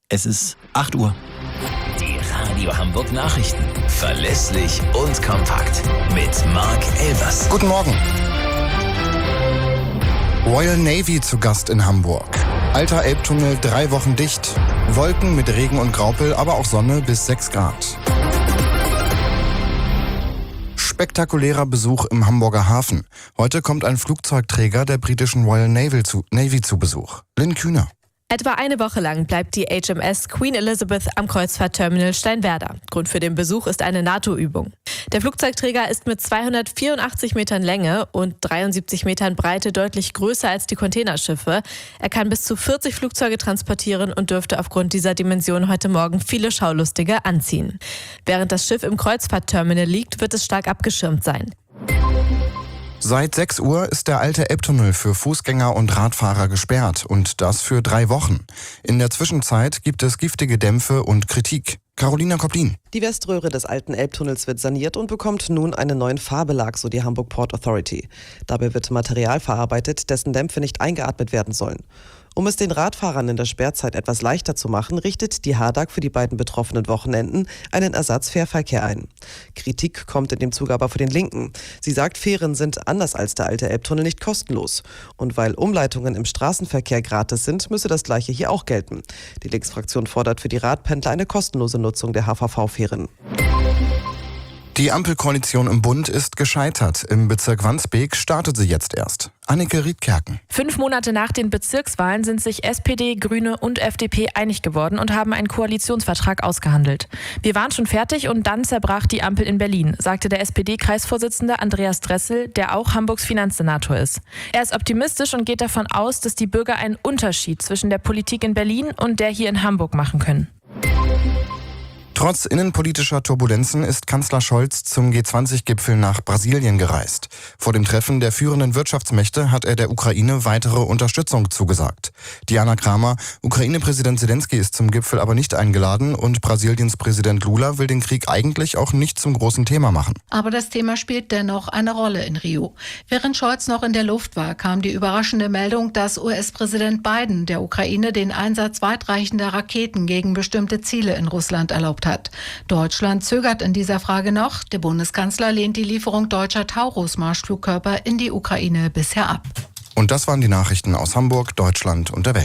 Es ist 8 Uhr. Die Radio Hamburg Nachrichten. Verlässlich und kompakt. Mit Marc Elvers. Guten Morgen. Royal Navy zu Gast in Hamburg. Alter Elbtunnel 3 Wochen dicht. Wolken mit Regen und Graupel, aber auch Sonne bis 6 Grad. Spektakulärer Besuch im Hamburger Hafen. Heute kommt ein Flugzeugträger der britischen Royal Navy zu Besuch. Lynn Kühner. Etwa eine Woche lang bleibt die HMS Queen Elizabeth am Kreuzfahrtterminal Steinwerder. Grund für den Besuch ist eine NATO-Übung. Der Flugzeugträger ist mit 284 Metern Länge und 73 Metern Breite deutlich größer als die Containerschiffe. Er kann bis zu 40 Flugzeuge transportieren und dürfte aufgrund dieser Dimension heute Morgen viele Schaulustige anziehen. Während das Schiff im Kreuzfahrtterminal liegt, wird es stark abgeschirmt sein. Seit 6 Uhr ist der alte Elbtunnel für Fußgänger und Radfahrer gesperrt und das für 3 Wochen. In der Zwischenzeit gibt es giftige Dämpfe und Kritik. Carolina Koplin. Die Weströhre des alten Elbtunnels wird saniert und bekommt nun einen neuen Fahrbelag, so die Hamburg Port Authority. Dabei wird Material verarbeitet, dessen Dämpfe nicht eingeatmet werden sollen. Um es den Radfahrern in der Sperrzeit etwas leichter zu machen, richtet die HADAG für die beiden betroffenen Wochenenden einen Ersatzfährverkehr ein. Kritik kommt in dem Zuge aber von den Linken. Sie sagt, Fähren sind anders als der alte Elbtunnel nicht kostenlos. Und weil Umleitungen im Straßenverkehr gratis sind, müsse das Gleiche hier auch gelten. Die Linksfraktion fordert für die Radpendler eine kostenlose Nutzung der HVV-Fähren. Die Ampelkoalition im Bund ist gescheitert. Im Bezirk Wandsbek startet sie jetzt erst. Anneke Riedkerken. 5 Monate nach den Bezirkswahlen sind sich SPD, Grüne und FDP einig geworden und haben einen Koalitionsvertrag ausgehandelt. Wir waren schon fertig und dann zerbrach die Ampel in Berlin, sagte der SPD-Kreisvorsitzende Andreas Dressel, der auch Hamburgs Finanzsenator ist. Er ist optimistisch und geht davon aus, dass die Bürger einen Unterschied zwischen der Politik in Berlin und der hier in Hamburg machen können. Trotz innenpolitischer Turbulenzen ist Kanzler Scholz zum G20-Gipfel nach Brasilien gereist. Vor dem Treffen der führenden Wirtschaftsmächte hat er der Ukraine weitere Unterstützung zugesagt. Diana Kramer, Ukraine-Präsident Zelensky ist zum Gipfel aber nicht eingeladen und Brasiliens Präsident Lula will den Krieg eigentlich auch nicht zum großen Thema machen. Aber das Thema spielt dennoch eine Rolle in Rio. Während Scholz noch in der Luft war, kam die überraschende Meldung, dass US-Präsident Biden der Ukraine den Einsatz weitreichender Raketen gegen bestimmte Ziele in Russland erlaubt hat. Deutschland zögert in dieser Frage noch. Der Bundeskanzler lehnt die Lieferung deutscher Taurus-Marschflugkörper in die Ukraine bisher ab. Und das waren die Nachrichten aus Hamburg, Deutschland und der Welt.